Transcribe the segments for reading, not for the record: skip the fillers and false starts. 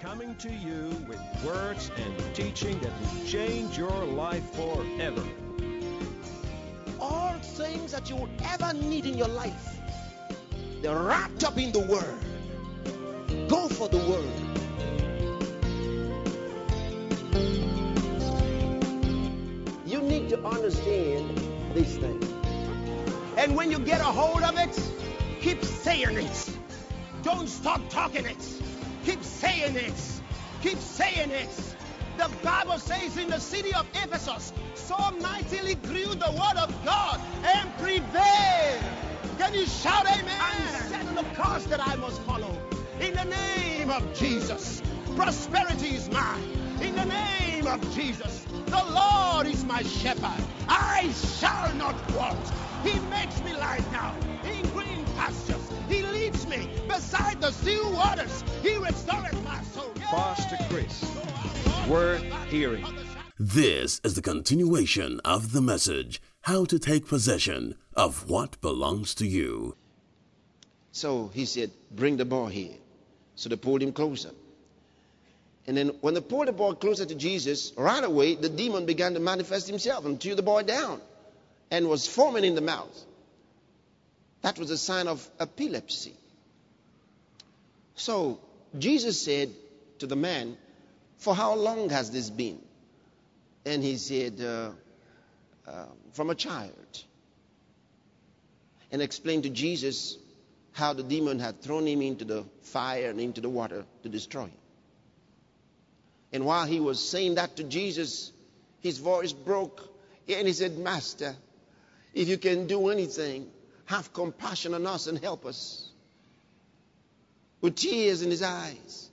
coming to you with words and teaching that will change your life forever. All things that you would ever need in your life, they're wrapped up in the Word. Go for the Word. You need to understand these things. And when you get a hold of it, keep saying it. Don't stop talking it. Keep saying it. Keep saying it. The Bible says in the city of Ephesus, so mightily grew the word of God and prevailed. Can you shout amen? I'm setting the course that I must follow. In the name of Jesus, prosperity is mine. In the name of Jesus, the Lord is my shepherd. I shall not want. He makes me lie down in green pastures. He leads me beside the still waters. He restores my soul. Pastor Chris, worth hearing. This is the continuation of the message, How to Take Possession of What Belongs to You. So he said, bring the boy here. So they pulled him closer. And then when they pulled the boy closer to Jesus, right away the demon began to manifest himself and threw the boy down and was foaming in the mouth. That was a sign of epilepsy. So Jesus said to the man, for how long has this been? And he said, from a child. And explained to Jesus how the demon had thrown him into the fire and into the water to destroy him. And while he was saying that to Jesus, his voice broke and he said, Master, if you can do anything, have compassion on us and help us. With tears in his eyes,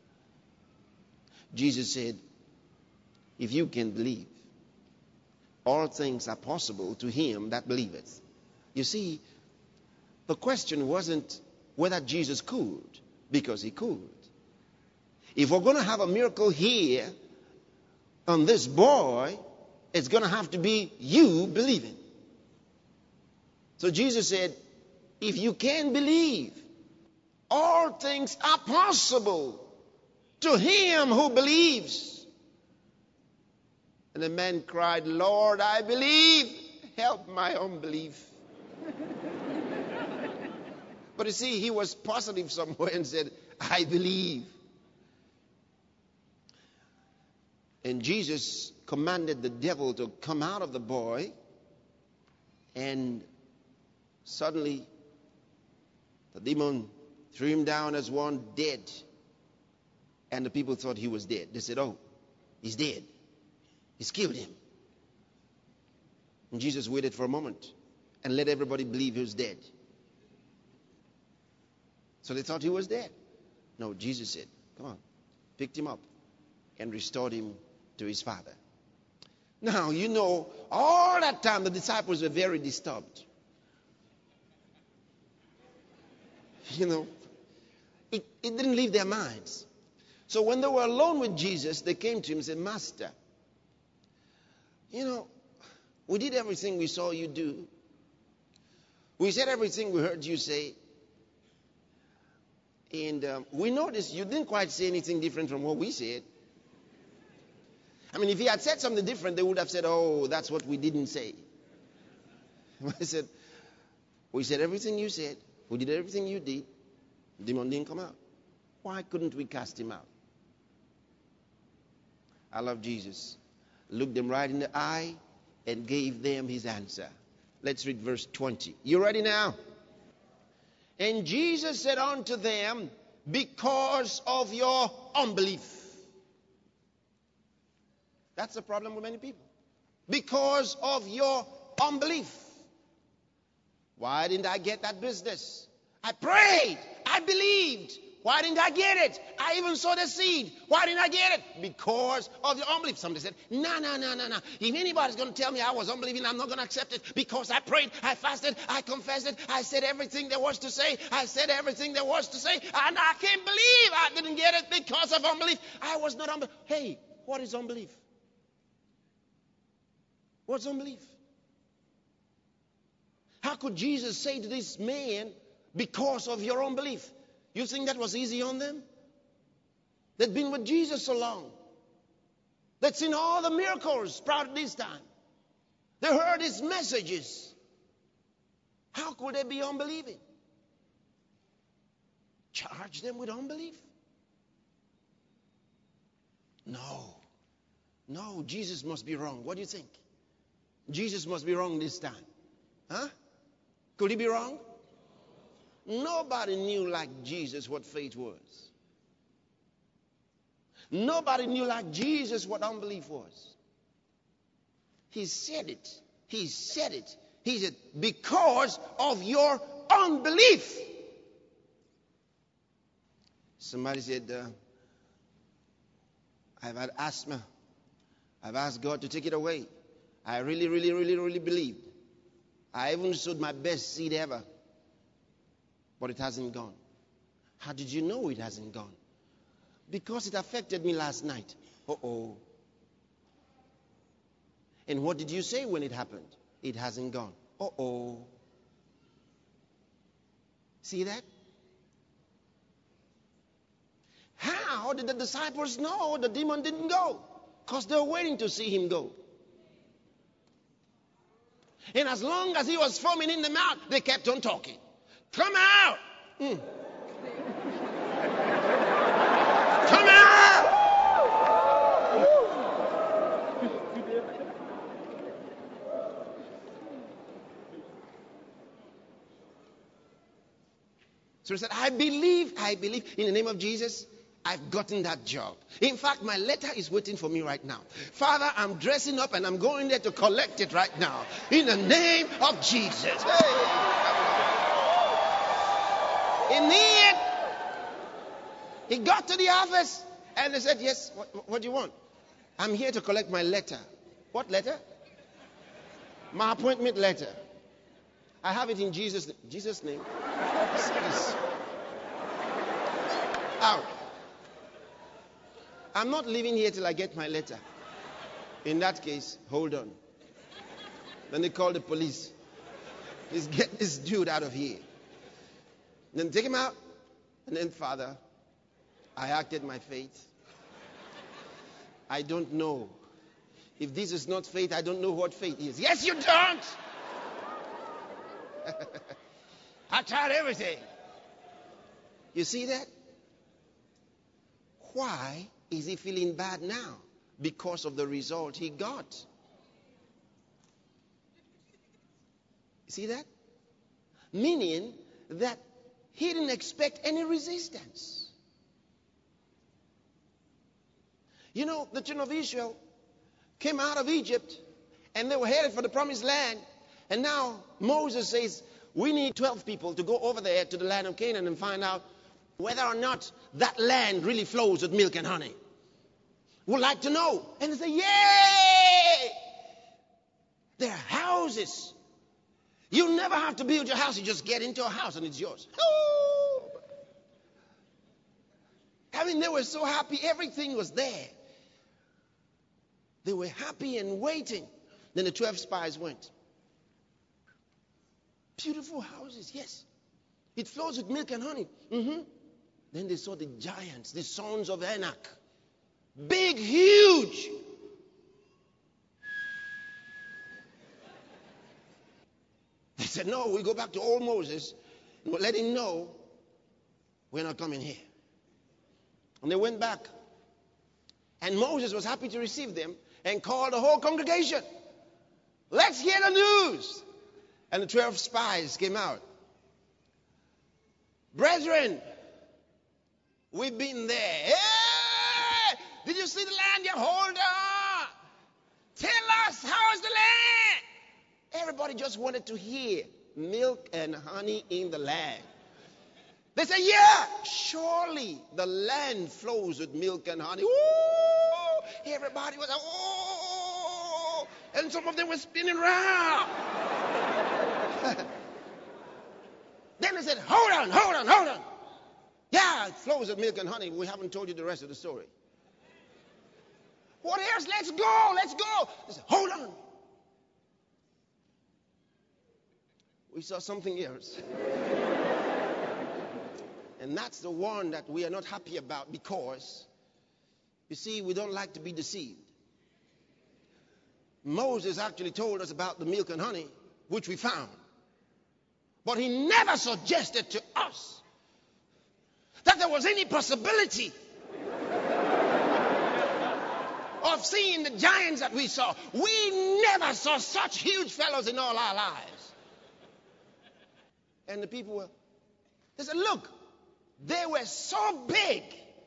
Jesus said, if you can believe, all things are possible to him that believeth. You see, the question wasn't whether Jesus could, because he could. If we're going to have a miracle here on this boy, it's going to have to be you believing. So Jesus said, if you can believe, all things are possible to him who believes. And the man cried, Lord, I believe. Help my unbelief. But you see, he was positive somewhere and said, I believe. And Jesus commanded the devil to come out of the boy. And suddenly, the demon threw him down as one dead. And the people thought he was dead. They said, oh, he's dead. He's killed him. And Jesus waited for a moment and let everybody believe he was dead. So they thought he was dead. No, Jesus said, come on, picked him up and restored him to his father. Now, you know, all that time the disciples were very disturbed. You know, it didn't leave their minds. So when they were alone with Jesus, they came to him and said, Master, you know, we did everything we saw you do. We said everything we heard you say. And we noticed you didn't quite say anything different from what we said. I mean, if he had said something different, they would have said, oh, that's what we didn't say. I said, we said everything you said. We did everything you did. The demon didn't come out. Why couldn't we cast him out? I love Jesus. Looked them right in the eye and gave them his answer. Let's read verse 20. You ready now? And Jesus said unto them, because of your unbelief. That's the problem with many people. Because of your unbelief. Why didn't I get that business? I prayed. I believed. Why didn't I get it? I even sowed a seed. Why didn't I get it? Because of your unbelief. Somebody said, no. If anybody's going to tell me I was unbelieving, I'm not going to accept it because I prayed, I fasted, I confessed it, I said everything there was to say. I said everything there was to say, and I can't believe I didn't get it because of unbelief. I was not unbelief. Hey, what is unbelief? What's unbelief? How could Jesus say to this man, because of your unbelief? You think that was easy on them? They'd been with Jesus so long. They'd seen all the miracles sprouted this time. They heard his messages. How could they be unbelieving? Charge them with unbelief? No, Jesus must be wrong. What do you think? Jesus must be wrong this time. Huh? Could he be wrong? Nobody knew like Jesus what faith was. Nobody knew like Jesus what unbelief was. He said it. He said it. He said, because of your unbelief. Somebody said, I've had asthma. I've asked God to take it away. I really believed. I even sowed my best seed ever. But it hasn't gone. How did you know it hasn't gone? Because it affected me last night. Uh-oh. And what did you say when it happened? It hasn't gone. Uh-oh. See that? How did the disciples know the demon didn't go? Because they were waiting to see him go. And as long as he was foaming in the mouth, they kept on talking. Come out! Come out! So he said, I believe in the name of Jesus, I've gotten that job. In fact, my letter is waiting for me right now. Father, I'm dressing up and I'm going there to collect it right now. In the name of Jesus. In the end, he got to the office and they said, yes, what do you want? I'm here to collect my letter. What letter? My appointment letter. I have it in Jesus' name. Out. I'm not leaving here till I get my letter. In that case, hold on. Then they call the police. Please get this dude out of here. Then take him out. And then, Father, I acted my faith. I don't know. If this is not faith, I don't know what faith is. Yes, you don't. I tried everything. You see that? Why is he feeling bad now? Because of the result he got. See that? Meaning that he didn't expect any resistance. You know, the children of Israel came out of Egypt and they were headed for the promised land. And now Moses says, we need 12 people to go over there to the land of Canaan and find out whether or not that land really flows with milk and honey. Would like to know. And they say, yay! There are houses. You never have to build your house. You just get into a house and it's yours. Oh! I mean, they were so happy. Everything was there. They were happy and waiting. Then the 12 spies went. Beautiful houses, yes. It flows with milk and honey. Then they saw the giants, the sons of Anak. Big, huge. They said, no, we go back to old Moses and we'll let him know we're not coming here. And they went back. And Moses was happy to receive them and called the whole congregation. Let's hear the news. And the 12 spies came out. Brethren, we've been there. Hey! Did you see the land? Yeah, hold on. Tell us, how is the land? Everybody just wanted to hear milk and honey in the land. They said, yeah, surely the land flows with milk and honey. Ooh! Everybody was like, oh! And some of them were spinning around. Then they said, hold on. Yeah, it flows with milk and honey. We haven't told you the rest of the story. What else? Let's go. They said, hold on. We saw something else. And that's the one that we are not happy about, because You see, we don't like to be deceived. Moses actually told us about the milk and honey, which we found. But he never suggested to us that there was any possibility of seeing the giants that we saw. We never saw such huge fellows in all our lives. And the people they said, look, they were so big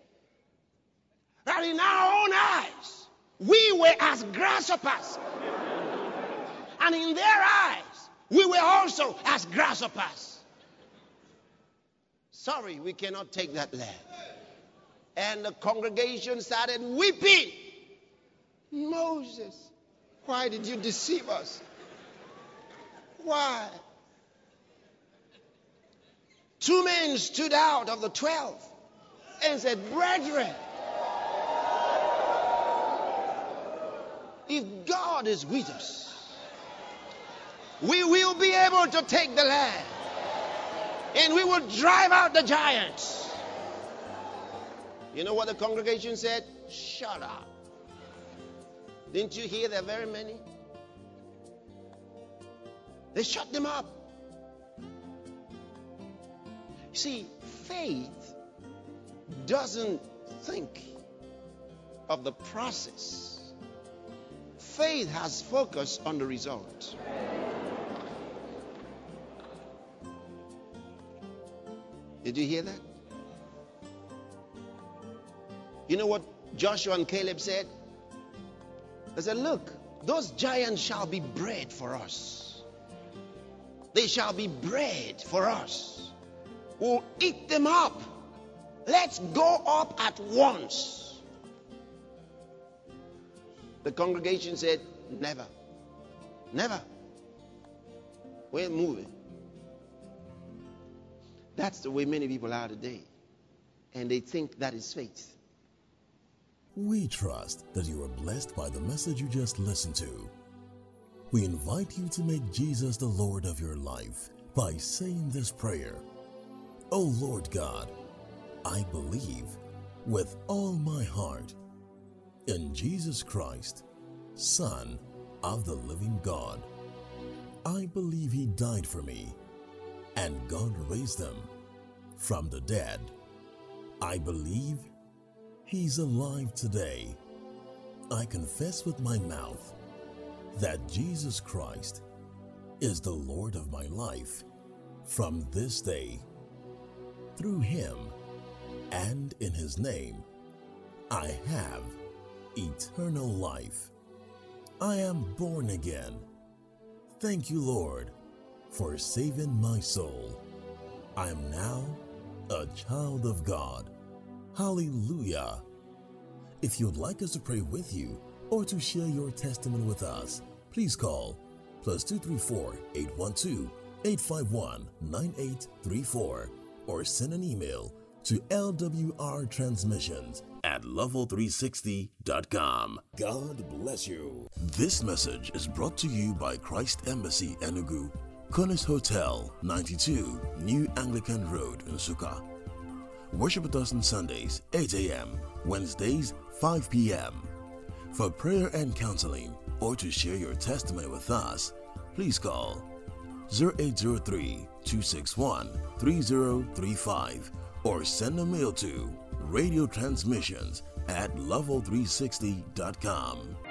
that in our own eyes, we were as grasshoppers. And in their eyes, we were also as grasshoppers. Sorry, we cannot take that land. And the congregation started weeping. Moses, why did you deceive us? Why? 2 men stood out of the 12 and said, brethren, if God is with us, we will be able to take the land, and we will drive out the giants. You know what the congregation said? Shut up. Didn't you hear there are very many? They shut them up. See, faith doesn't think of the process. Faith has focus on the result. Did you hear that? You know what Joshua and Caleb said? They said, look, those giants shall be bread for us. They shall be bread for us. We'll eat them up. Let's go up at once. The congregation said, never. Never. We're moving. That's the way many people are today. And they think that is faith. We trust that you are blessed by the message you just listened to. We invite you to make Jesus the Lord of your life by saying this prayer. Oh Lord God, I believe with all my heart in Jesus Christ, Son of the living God. I believe He died for me and God raised Him from the dead. I believe He's alive today. I confess with my mouth that Jesus Christ is the Lord of my life from this day. Through Him and in His name, I have eternal life. I am born again. Thank you, Lord, for saving my soul. I am now a child of God. Hallelujah. If you'd like us to pray with you or to share your testimony with us, please call +234 812 851 9834 or send an email to lwrtransmissions@level360.com. God bless you. This message is brought to you by Christ Embassy Enugu, Cornish Hotel, 92 New Anglican Road, Nsukka. Worship with us on Sundays, 8 a.m., Wednesdays, 5 p.m. For prayer and counseling or to share your testimony with us, please call 0803-261-3035 or send a mail to radiotransmissions@level360.com.